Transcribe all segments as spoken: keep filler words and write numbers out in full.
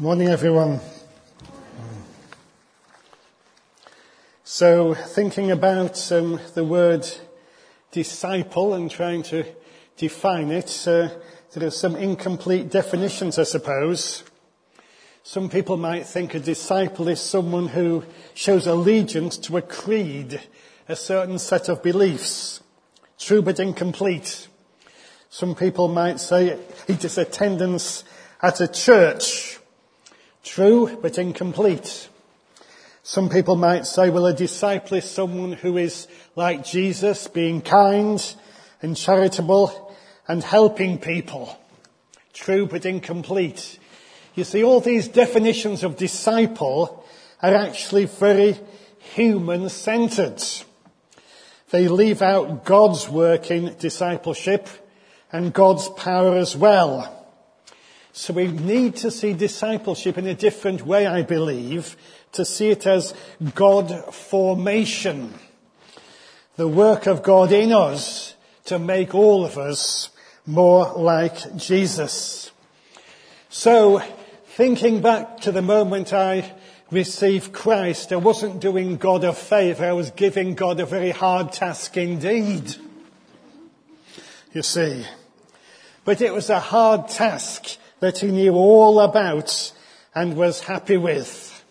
Morning, everyone. So, thinking about um, the word disciple and trying to define it, uh, there are some incomplete definitions, I suppose. Some people might think a disciple is someone who shows allegiance to a creed, a certain set of beliefs. True but incomplete. Some people might say it is attendance at a church. True, but incomplete. Some people might say, well, a disciple is someone who is like Jesus, being kind and charitable and helping people. True, but incomplete. You see, all these definitions of disciple are actually very human-centered. They leave out God's work in discipleship and God's power as well. So we need to see discipleship in a different way, I believe, to see it as God formation. The work of God in us to make all of us more like Jesus. So, thinking back to the moment I received Christ, I wasn't doing God a favour, I was giving God a very hard task indeed. You see. But it was a hard task that he knew all about and was happy with.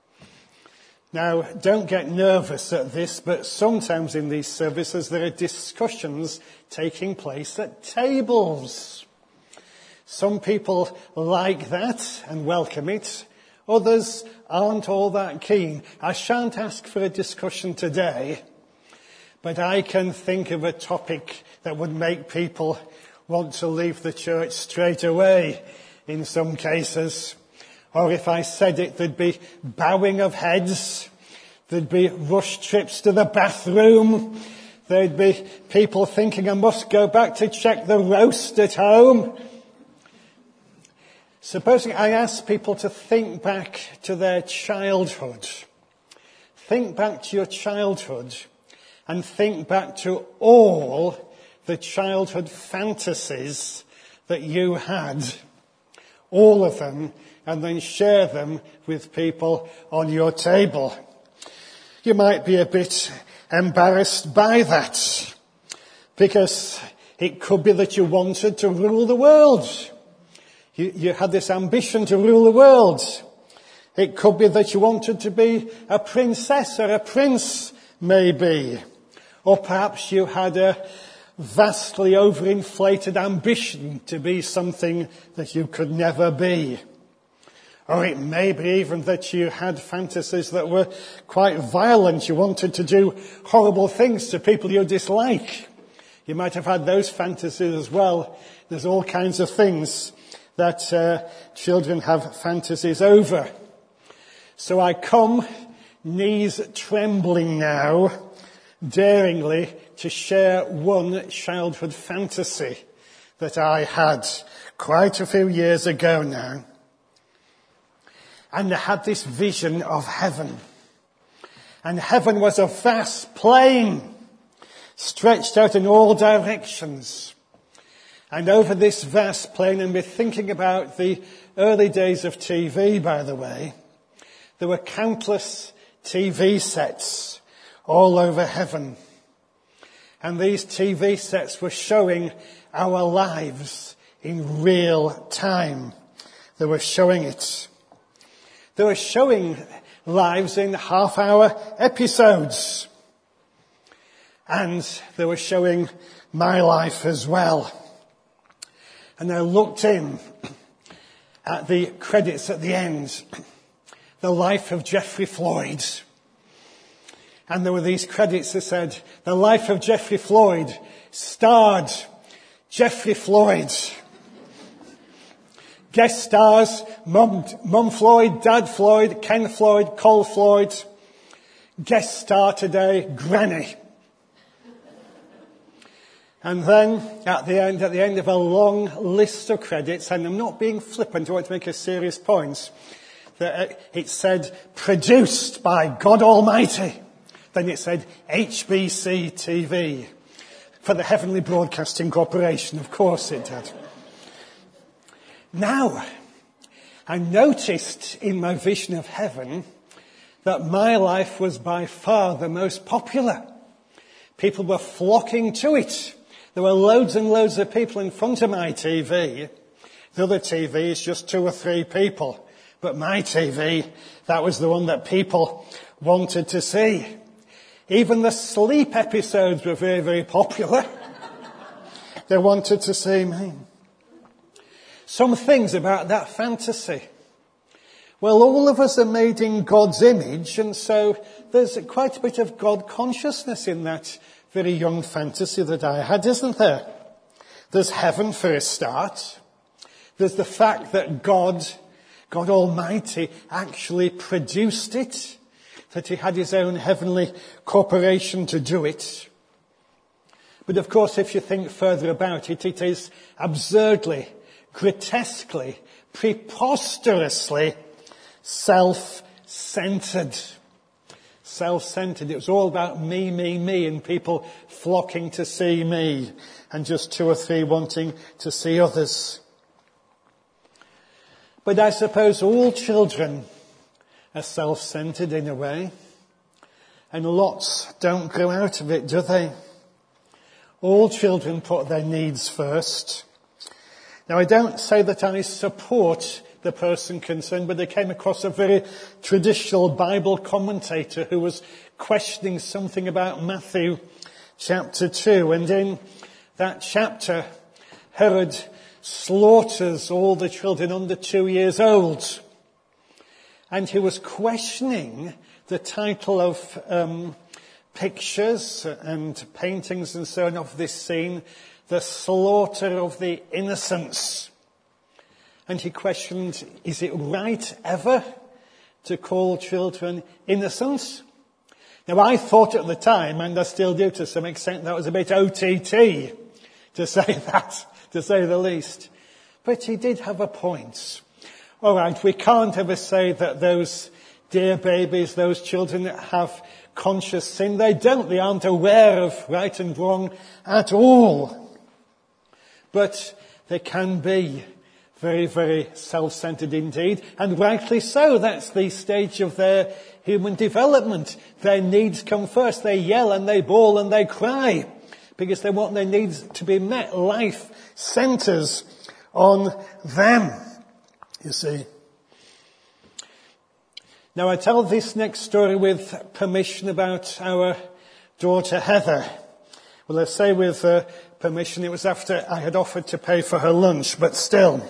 Now, don't get nervous at this, but sometimes in these services there are discussions taking place at tables. Some people like that and welcome it. Others aren't all that keen. I shan't ask for a discussion today, but I can think of a topic that would make people want to leave the church straight away in some cases. Or if I said it, there'd be bowing of heads. There'd be rush trips to the bathroom. There'd be people thinking I must go back to check the roast at home. Supposing I ask people to think back to their childhood. Think back to your childhood and think back to all the childhood fantasies that you had. All of them, and then share them with people on your table. You might be a bit embarrassed by that, because it could be that you wanted to rule the world. You, you had this ambition to rule the world. It could be that you wanted to be a princess or a prince, maybe. Or perhaps you had a vastly overinflated ambition to be something that you could never be. Or it may be even that you had fantasies that were quite violent. You wanted to do horrible things to people you dislike. You might have had those fantasies as well. There's all kinds of things that uh, children have fantasies over. So I come, knees trembling now, daringly to share one childhood fantasy that I had quite a few years ago now. And I had this vision of heaven. And heaven was a vast plain, stretched out in all directions. And over this vast plain, and we're thinking about the early days of T V, by the way, there were countless T V sets all over heaven. And these T V sets were showing our lives in real time. They were showing it. They were showing lives in half-hour episodes. And they were showing my life as well. And I looked in at the credits at the end. The life of Geoffrey Floyd. And there were these credits that said, the life of Geoffrey Floyd starred Geoffrey Floyd. Guest stars, Mum, Mum Floyd, Dad Floyd, Ken Floyd, Cole Floyd. Guest star today, Granny. And then at the end, at the end of a long list of credits, and I'm not being flippant, I want to make a serious point, that it said, produced by God Almighty. Then it said H B C T V for the Heavenly Broadcasting Corporation. Of course it did. Now, I noticed in my vision of heaven that my life was by far the most popular. People were flocking to it. There were loads and loads of people in front of my T V. The other T V is just two or three people. But my T V, that was the one that people wanted to see. Even the sleep episodes were very, very popular. They wanted to see me. Some things about that fantasy. Well, all of us are made in God's image, and so there's quite a bit of God consciousness in that very young fantasy that I had, isn't there? There's heaven for a start. There's the fact that God, God Almighty, actually produced it, that he had his own heavenly corporation to do it. But of course, if you think further about it, it is absurdly, grotesquely, preposterously self-centered. Self-centered. It was all about me, me, me, and people flocking to see me, and just two or three wanting to see others. But I suppose all children are self-centered in a way, and lots don't grow out of it, do they? All children put their needs first. Now, I don't say that I support the person concerned, but I came across a very traditional Bible commentator who was questioning something about Matthew chapter two. And in that chapter, Herod slaughters all the children under two years old. And he was questioning the title of um, pictures and paintings and so on of this scene, the slaughter of the innocents. And he questioned, is it right ever to call children innocent? Now, I thought at the time, and I still do to some extent, that was a bit O T T to say that, to say the least. But he did have a point. All right, we can't ever say that those dear babies, those children that have conscious sin, they don't, they aren't aware of right and wrong at all. But they can be very, very self-centered indeed, and rightly so. That's the stage of their human development. Their needs come first. They yell and they bawl and they cry because they want their needs to be met. Life centers on them, you see. Now, I tell this next story with permission about our daughter Heather. Well, I say with uh, permission, it was after I had offered to pay for her lunch, but still.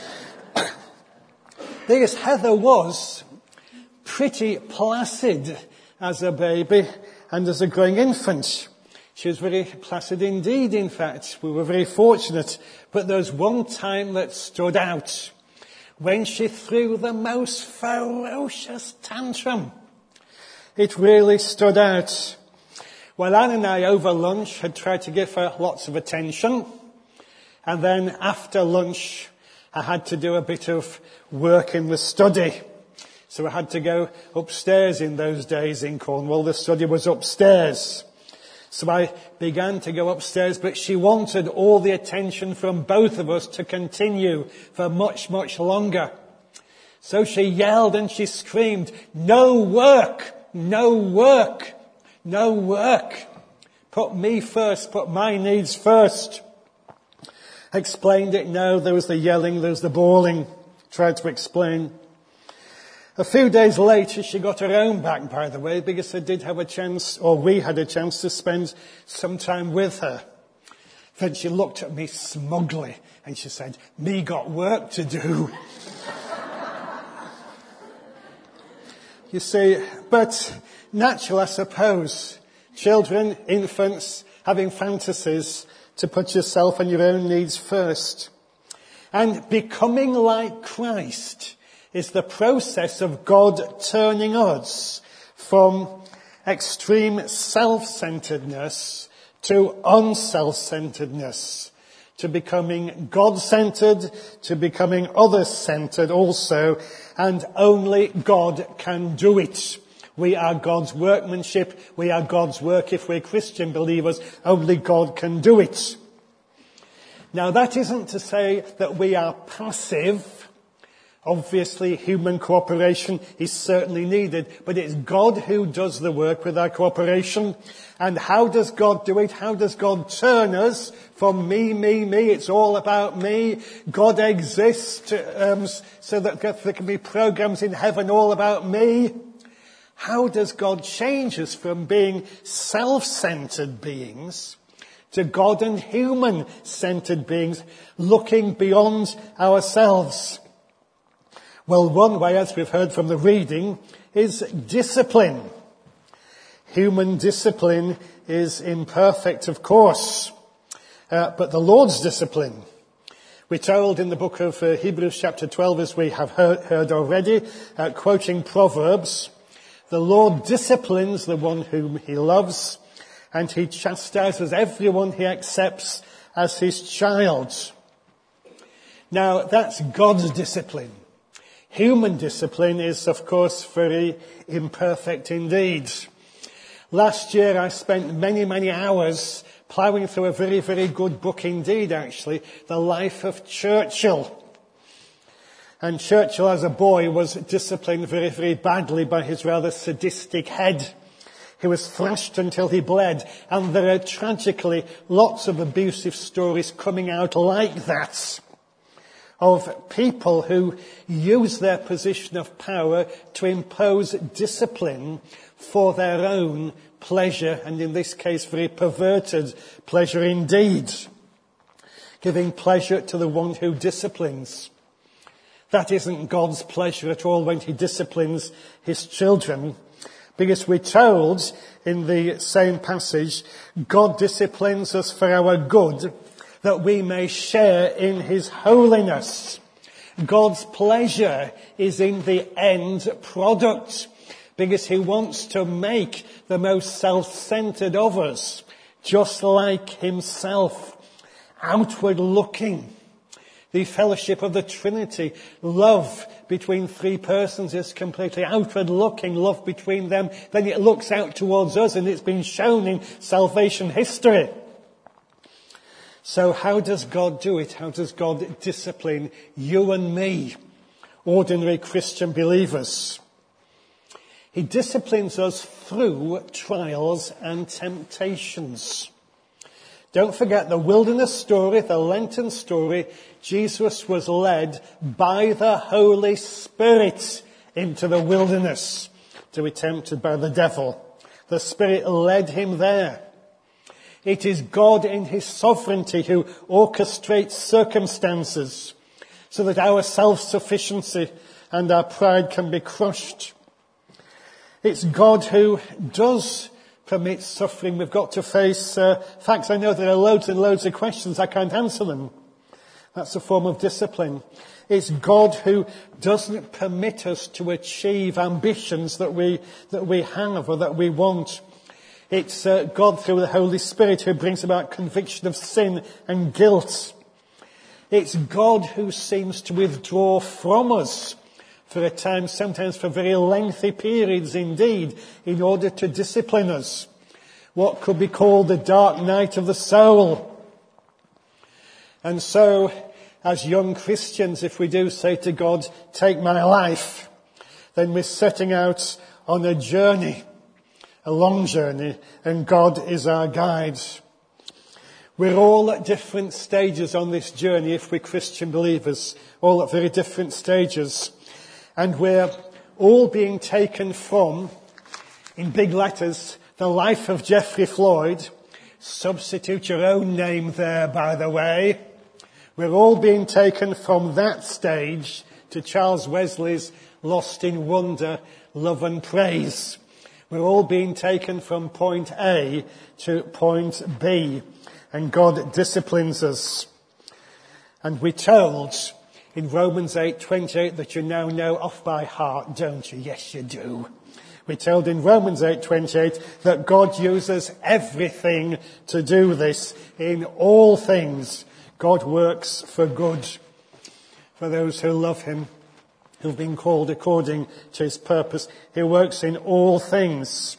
Because Heather was pretty placid as a baby and as a growing infant. She was very placid indeed, in fact. We were very fortunate. But there was one time that stood out when she threw the most ferocious tantrum. It really stood out. Well, Anne and I over lunch had tried to give her lots of attention. And then after lunch, I had to do a bit of work in the study. So I had to go upstairs in those days in Cornwall. The study was upstairs. So I began to go upstairs, but she wanted all the attention from both of us to continue for much, much longer. So she yelled and she screamed, "No work! No work! No work! Put me first, put my needs first." I explained it. No, there was the yelling, there was the bawling. Tried to explain. A few days later, she got her own back, by the way, because I did have a chance, or we had a chance to spend some time with her. Then she looked at me smugly and she said, "Me got work to do." You see, but natural, I suppose. Children, infants, having fantasies to put yourself and your own needs first. And becoming like Christ is the process of God turning us from extreme self-centeredness to unself-centeredness, to becoming God-centered, to becoming others-centered also, and only God can do it. We are God's workmanship. We are God's work. If we're Christian believers, only God can do it. Now, that isn't to say that we are passive, Obviously, human cooperation is certainly needed, but it's God who does the work with our cooperation. And how does God do it? How does God turn us from me, me, me? It's all about me. God exists to, um, so that there can be programs in heaven all about me. How does God change us from being self-centered beings to God and human-centered beings, looking beyond ourselves? Well, one way, as we've heard from the reading, is discipline. Human discipline is imperfect, of course, uh, but the Lord's discipline. We're told in the book of uh, Hebrews chapter twelve, as we have heard, heard already, uh, quoting Proverbs, the Lord disciplines the one whom he loves, and he chastises everyone he accepts as his child. Now, that's God's discipline. Human discipline is, of course, very imperfect indeed. Last year I spent many, many hours ploughing through a very, very good book indeed, actually, The Life of Churchill. And Churchill, as a boy, was disciplined very, very badly by his rather sadistic head. He was thrashed until he bled, and there are tragically lots of abusive stories coming out like that, of people who use their position of power to impose discipline for their own pleasure, and in this case very perverted pleasure indeed, giving pleasure to the one who disciplines. That isn't God's pleasure at all when he disciplines his children, because we're told in the same passage, God disciplines us for our good, that we may share in his holiness. God's pleasure is in the end product, because he wants to make the most self-centered of us, just like himself, outward looking. The fellowship of the Trinity, love between three persons, is completely outward looking, love between them. Then it looks out towards us, and it's been shown in salvation history. So how does God do it? How does God discipline you and me, ordinary Christian believers? He disciplines us through trials and temptations. Don't forget the wilderness story, the Lenten story. Jesus was led by the Holy Spirit into the wilderness to be tempted by the devil. The Spirit led him there. It is God in his sovereignty who orchestrates circumstances so that our self-sufficiency and our pride can be crushed. It's God who does permit suffering. We've got to face uh, facts. I know there are loads and loads of questions. I can't answer them. That's a form of discipline. It's God who doesn't permit us to achieve ambitions that we that we have or that we want. It's uh, God through the Holy Spirit who brings about conviction of sin and guilt. It's God who seems to withdraw from us for a time, sometimes for very lengthy periods indeed, in order to discipline us. What could be called the dark night of the soul. And so, as young Christians, if we do say to God, take my life, then we're setting out on a journey, a long journey, and God is our guide. We're all at different stages on this journey, if we're Christian believers, all at very different stages. And we're all being taken from, in big letters, the life of Geoffrey Floyd. Substitute your own name there, by the way. We're all being taken from that stage to Charles Wesley's Lost in Wonder, Love and Praise. We're all being taken from point A to point B. And God disciplines us. And we're told in Romans eight twenty-eight that you now know off by heart, don't you? Yes, you do. We're told in Romans eight twenty-eight that God uses everything to do this. In all things, God works for good for those who love him, who've been called according to his purpose. He works in all things.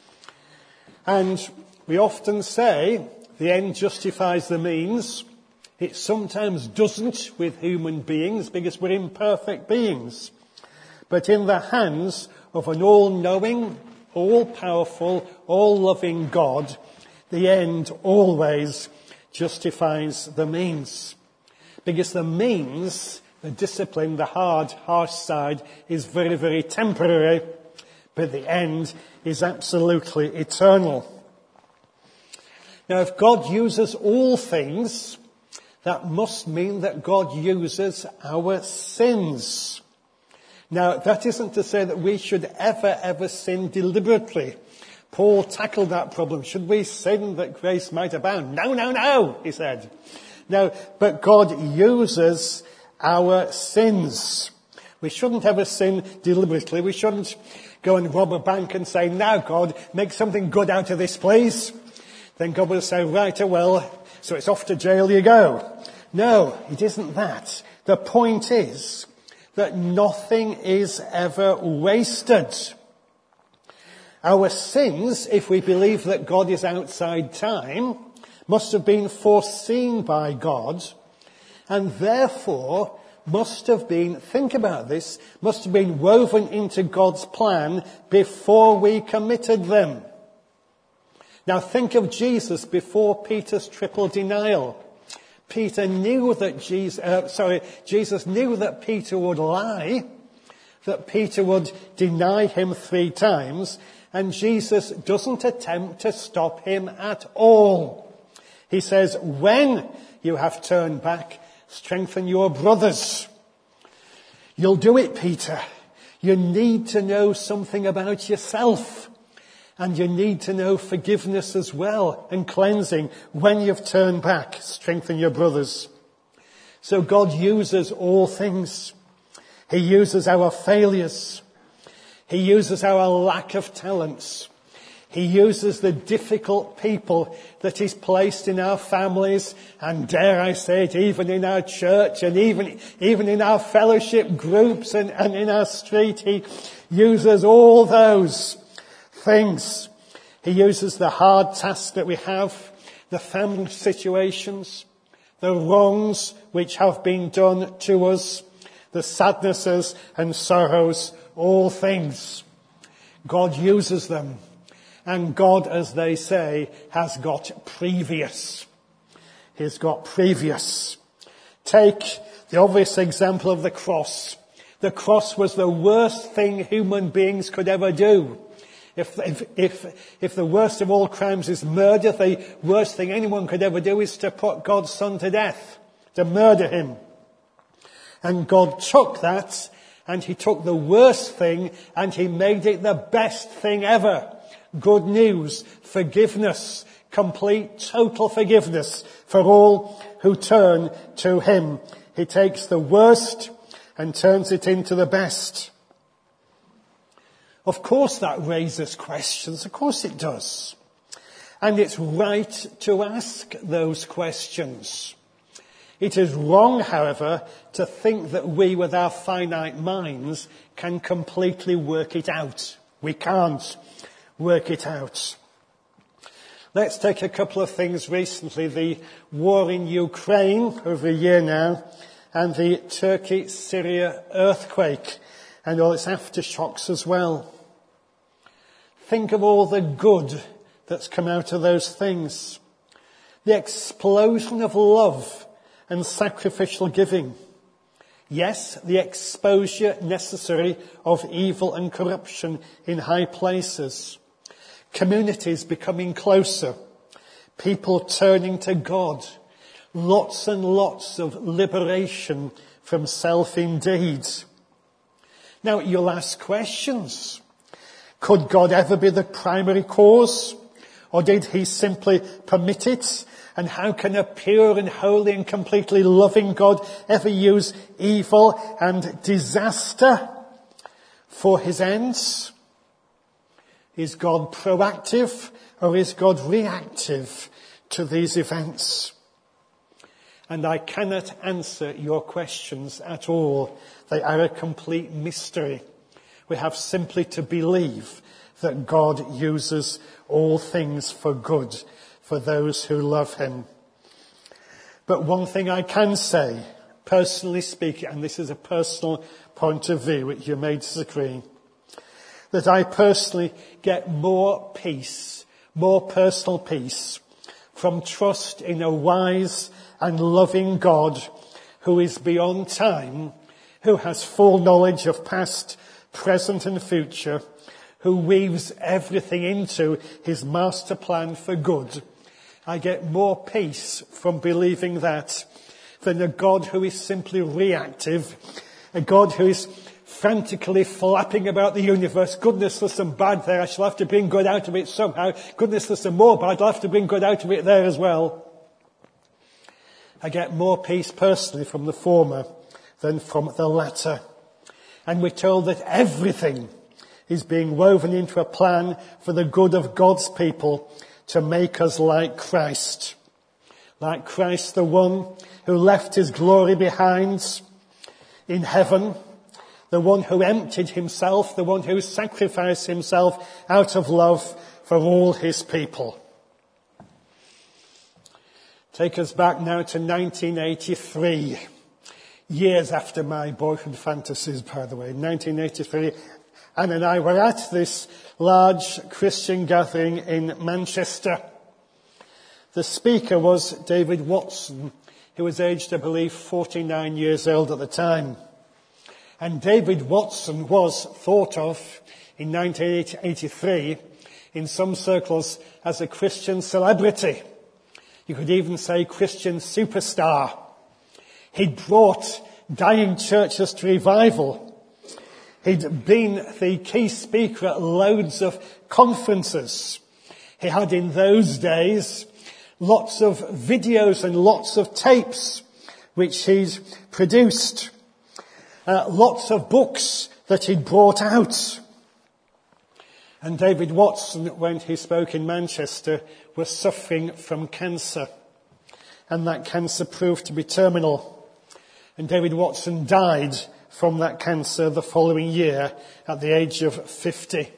And we often say the end justifies the means. It sometimes doesn't with human beings because we're imperfect beings. But in the hands of an all-knowing, all-powerful, all-loving God, the end always justifies the means. Because the means, the discipline, the hard, harsh side is very, very temporary, but the end is absolutely eternal. Now, if God uses all things, that must mean that God uses our sins. Now, that isn't to say that we should ever, ever sin deliberately. Paul tackled that problem. Should we sin that grace might abound? No, no, no, he said. No, but God uses our sins. We shouldn't ever sin deliberately. We shouldn't go and rob a bank and say, now God, make something good out of this, please. Then God will say, right, well, so it's off to jail you go. No, it isn't that. The point is that nothing is ever wasted. Our sins, if we believe that God is outside time, must have been foreseen by God, and therefore must have been, think about this, must have been woven into God's plan before we committed them. Now think of Jesus before Peter's triple denial. Peter knew that Jesus, uh, sorry, Jesus knew that Peter would lie, that Peter would deny him three times, and Jesus doesn't attempt to stop him at all. He says, when you have turned back, strengthen your brothers. You'll do it, Peter. You need to know something about yourself. And you need to know forgiveness as well and cleansing. When you've turned back, strengthen your brothers. So God uses all things. He uses our failures. He uses our lack of talents. He uses the difficult people that He's placed in our families, and dare I say it, even in our church and even, even in our fellowship groups and, and in our street. He uses all those things. He uses the hard tasks that we have, the family situations, the wrongs which have been done to us, the sadnesses and sorrows, all things. God uses them. And God, as they say, has got previous. He's got previous. Take the obvious example of the cross. The cross was the worst thing human beings could ever do. If, if, if, if the worst of all crimes is murder, the worst thing anyone could ever do is to put God's Son to death, to murder him. And God took that, and He took the worst thing, and He made it the best thing ever. Good news, forgiveness, complete, total forgiveness for all who turn to Him. He takes the worst and turns it into the best. Of course that raises questions. Of course it does. And it's right to ask those questions. It is wrong, however, to think that we with our finite minds can completely work it out. We can't work it out. Let's take a couple of things recently. The war in Ukraine, over a year now, and the Turkey-Syria earthquake and all its aftershocks as well. Think of all the good that's come out of those things. The explosion of love and sacrificial giving. Yes, the exposure necessary of evil and corruption in high places. Communities becoming closer. People turning to God. Lots and lots of liberation from self indeed. Now you'll ask questions. Could God ever be the primary cause? Or did He simply permit it? And how can a pure and holy and completely loving God ever use evil and disaster for His ends? Is God proactive or is God reactive to these events? And I cannot answer your questions at all. They are a complete mystery. We have simply to believe that God uses all things for good for those who love Him. But one thing I can say, personally speaking, and this is a personal point of view which you may disagree, that I personally get more peace, more personal peace, from trust in a wise and loving God who is beyond time, who has full knowledge of past, present and future, who weaves everything into his master plan for good. I get more peace from believing that than a God who is simply reactive, a God who is frantically flapping about the universe. Goodness, there's some bad there. I shall have to bring good out of it somehow. Goodness, there's some more bad. I'll have to bring good out of it there as well. I get more peace personally from the former than from the latter. And we're told that everything is being woven into a plan for the good of God's people to make us like Christ. Like Christ, the one who left his glory behind in heaven, the one who emptied himself, the one who sacrificed himself out of love for all his people. Take us back now to nineteen eighty-three, years after my boyhood fantasies, by the way. nineteen eighty-three, Anne and I were at this large Christian gathering in Manchester. The speaker was David Watson, who was aged, I believe, forty-nine years old at the time. And David Watson was thought of in nineteen eighty-three in some circles as a Christian celebrity. You could even say Christian superstar. He'd brought dying churches to revival. He'd been the key speaker at loads of conferences. He had in those days lots of videos and lots of tapes which he'd produced. Uh, lots of books that he'd brought out. And David Watson, when he spoke in Manchester, was suffering from cancer. And that cancer proved to be terminal. And David Watson died from that cancer the following year at the age of fifty.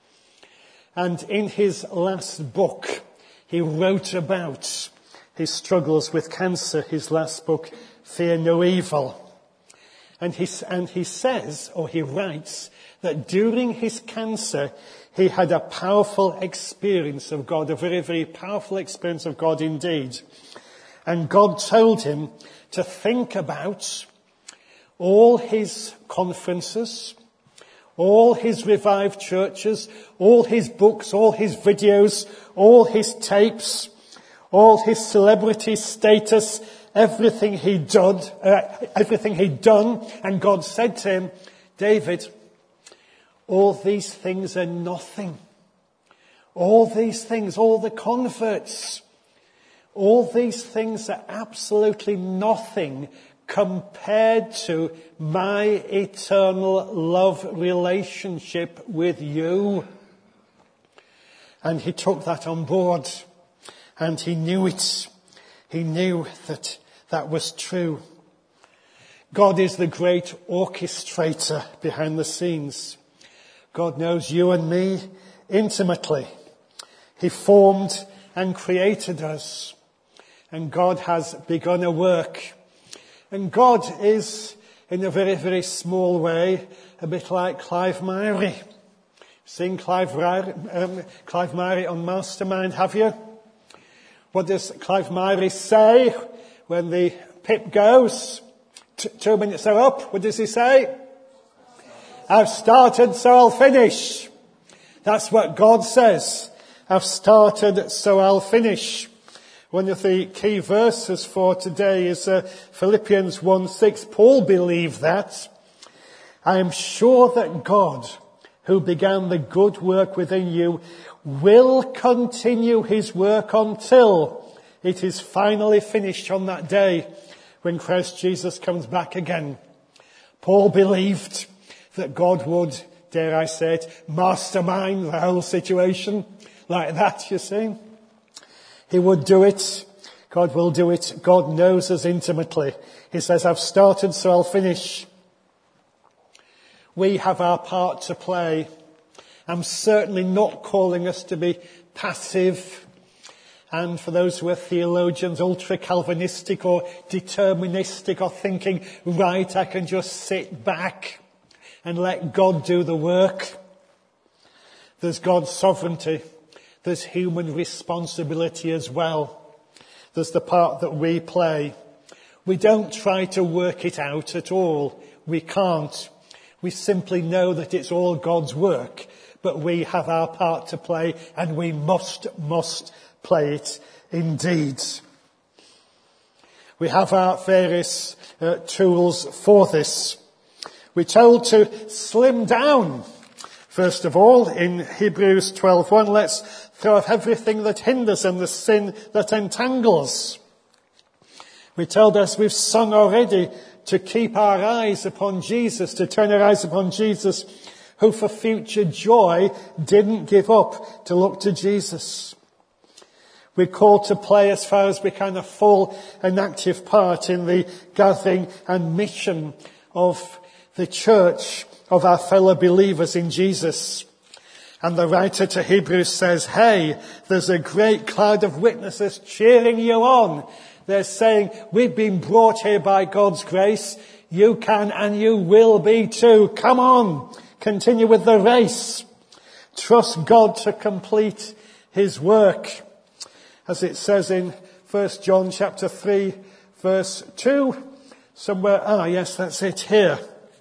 And in his last book, he wrote about his struggles with cancer, his last book, Fear No Evil. And he, and he says, or he writes, that during his cancer, he had a powerful experience of God, a very, very powerful experience of God indeed. And God told him to think about all his conferences, all his revived churches, all his books, all his videos, all his tapes, all his celebrity status, everything he'd done, uh, everything he'd done. And God said to him, David, all these things are nothing. All these things, all the converts, all these things are absolutely nothing compared to my eternal love relationship with you. And he took that on board, and he knew it. He knew that that was true. God is the great orchestrator behind the scenes. God knows you and me intimately. He formed and created us. And God has begun a work. And God is, in a very, very small way, a bit like Clive Myrie. Seen Clive, um, Clive Myrie on Mastermind, have you? What does Clive Myrie say when the pip goes? T- two minutes are up. What does he say? I've started, so I'll finish. That's what God says. I've started, so I'll finish. One of the key verses for today is uh, Philippians one six. Paul believed that. I am sure that God, who began the good work within you, will continue his work until it is finally finished on that day when Christ Jesus comes back again. Paul believed that God would, dare I say it, mastermind the whole situation like that, you see. He would do it. God will do it. God knows us intimately. He says, I've started, so I'll finish. We have our part to play. I'm certainly not calling us to be passive And for those who are theologians, ultra-Calvinistic or deterministic, or thinking, right, I can just sit back and let God do the work. There's God's sovereignty. There's human responsibility as well. There's the part that we play. We don't try to work it out at all. We can't. We simply know that it's all God's work, but we have our part to play, and we must, must play it indeed. We have our various uh, tools for this. We're told to slim down. First of all, in Hebrews twelve one, let's throw off everything that hinders and the sin that entangles. We're told, as we've sung already, to keep our eyes upon Jesus, to turn our eyes upon Jesus, who for future joy didn't give up to look to Jesus. We're called to play as far as we can a full and active part in the gathering and mission of the church, of our fellow believers in Jesus. And the writer to Hebrews says, hey, there's a great cloud of witnesses cheering you on. They're saying, we've been brought here by God's grace. You can and you will be too. Come on, continue with the race. Trust God to complete his work. As it says in First John chapter three, verse two, somewhere, ah yes, that's it here.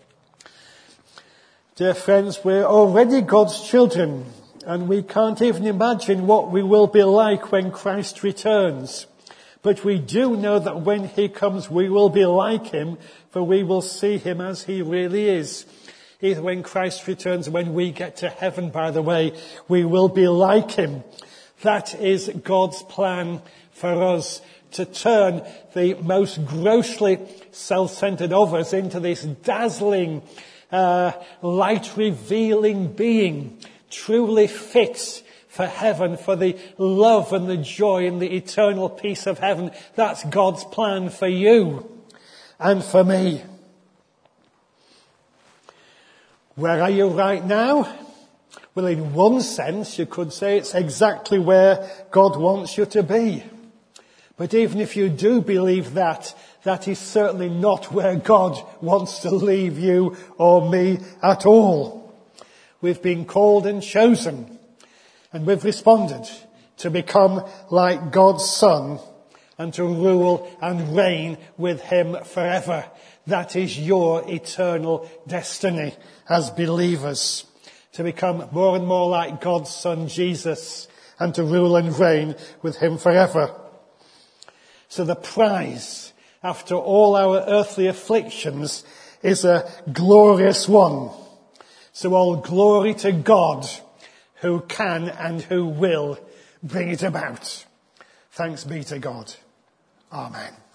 Dear friends, we're already God's children, and we can't even imagine what we will be like when Christ returns. But we do know that when he comes, we will be like him, for we will see him as he really is. Either when Christ returns, when we get to heaven, by the way, we will be like him. That is God's plan for us, to turn the most grossly self-centered of us into this dazzling, uh, light-revealing being, truly fit for heaven, for the love and the joy and the eternal peace of heaven. That's God's plan for you and for me. Where are you right now? Well, in one sense, you could say it's exactly where God wants you to be. But even if you do believe that, that is certainly not where God wants to leave you or me at all. We've been called and chosen, and we've responded to become like God's Son and to rule and reign with him forever. That is your eternal destiny as believers, to become more and more like God's Son Jesus and to rule and reign with him forever. So the prize, after all our earthly afflictions, is a glorious one. So all glory to God, who can and who will bring it about. Thanks be to God. Amen.